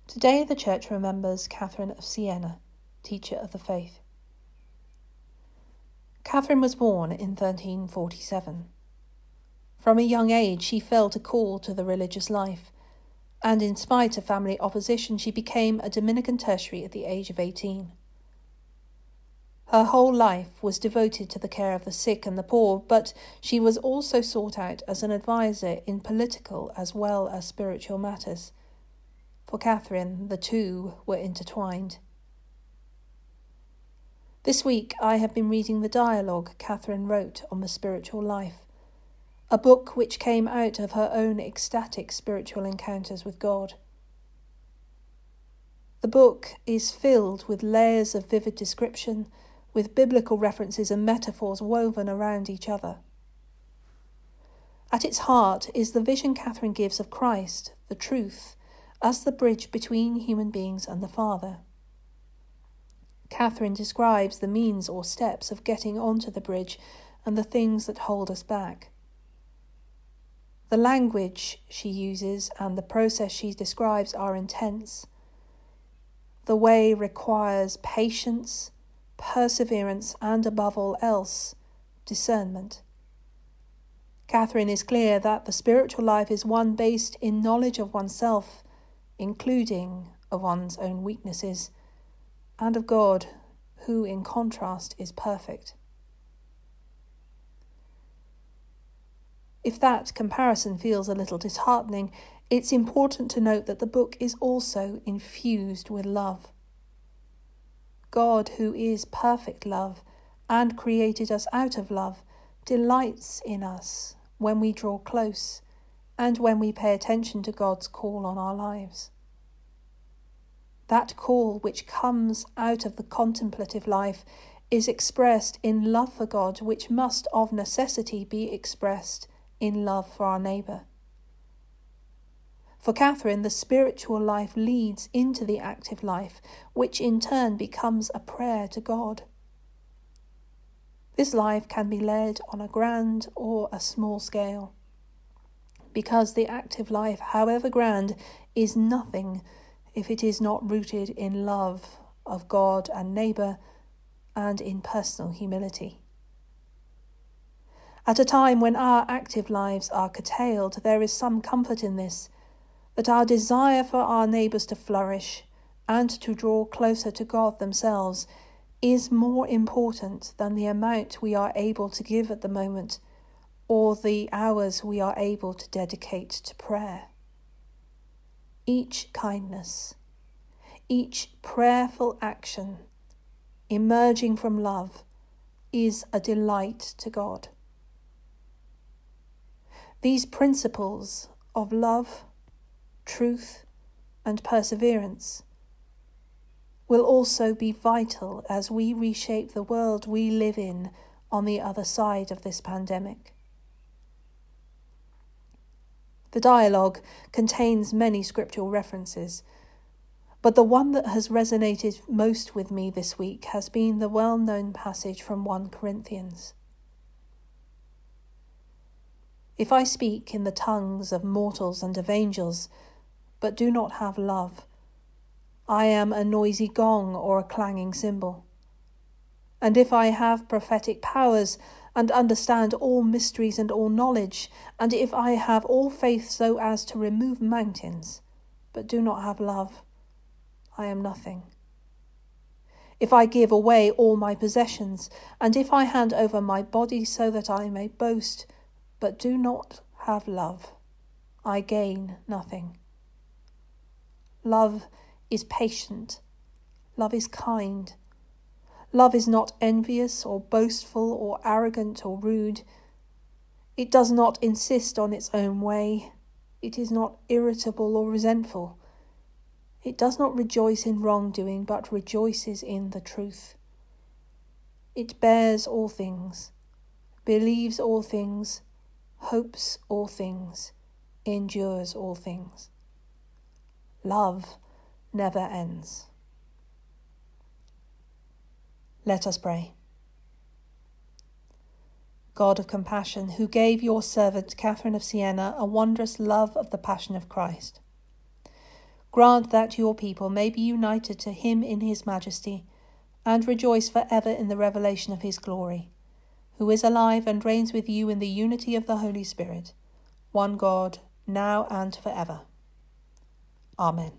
Today the Church remembers Catherine of Siena, teacher of the faith. Catherine was born in 1347. From a young age she felt a call to the religious life, and in spite of family opposition she became a Dominican tertiary at the age of 18. Her whole life was devoted to the care of the sick and the poor, but she was also sought out as an advisor in political as well as spiritual matters. For Catherine, the two were intertwined. This week I have been reading the dialogue Catherine wrote on the spiritual life, a book which came out of her own ecstatic spiritual encounters with God. The book is filled with layers of vivid description, with biblical references and metaphors woven around each other. At its heart is the vision Catherine gives of Christ, the truth, as the bridge between human beings and the Father. Catherine describes the means or steps of getting onto the bridge and the things that hold us back. The language she uses and the process she describes are intense. The way requires patience, perseverance, and above all else, discernment. Catherine is clear that the spiritual life is one based in knowledge of oneself, including of one's own weaknesses, and of God, who in contrast is perfect. If that comparison feels a little disheartening, it's important to note that the book is also infused with love. God, who is perfect love and created us out of love, delights in us when we draw close and when we pay attention to God's call on our lives. That call which comes out of the contemplative life is expressed in love for God, which must of necessity be expressed in love for our neighbour. For Catherine, the spiritual life leads into the active life, which in turn becomes a prayer to God. This life can be led on a grand or a small scale, because the active life, however grand, is nothing if it is not rooted in love of God and neighbour and in personal humility. At a time when our active lives are curtailed, there is some comfort in this, that our desire for our neighbours to flourish and to draw closer to God themselves is more important than the amount we are able to give at the moment or the hours we are able to dedicate to prayer. Each kindness, each prayerful action emerging from love is a delight to God. These principles of love, truth, and perseverance will also be vital as we reshape the world we live in on the other side of this pandemic. The dialogue contains many scriptural references, but the one that has resonated most with me this week has been the well-known passage from 1 Corinthians. If I speak in the tongues of mortals and of angels, but do not have love, I am a noisy gong or a clanging cymbal. And if I have prophetic powers and understand all mysteries and all knowledge, and if I have all faith so as to remove mountains, but do not have love, I am nothing. If I give away all my possessions, and if I hand over my body so that I may boast, but do not have love, I gain nothing. Love is patient. Love is kind. Love is not envious or boastful or arrogant or rude. It does not insist on its own way. It is not irritable or resentful. It does not rejoice in wrongdoing, but rejoices in the truth. It bears all things, believes all things, hopes all things, endures all things. Love never ends. Let us pray. God of compassion, who gave your servant Catherine of Siena a wondrous love of the passion of Christ, grant that your people may be united to him in his majesty, and rejoice for ever in the revelation of his glory, who is alive and reigns with you in the unity of the Holy Spirit, one God, now and for ever. Amen.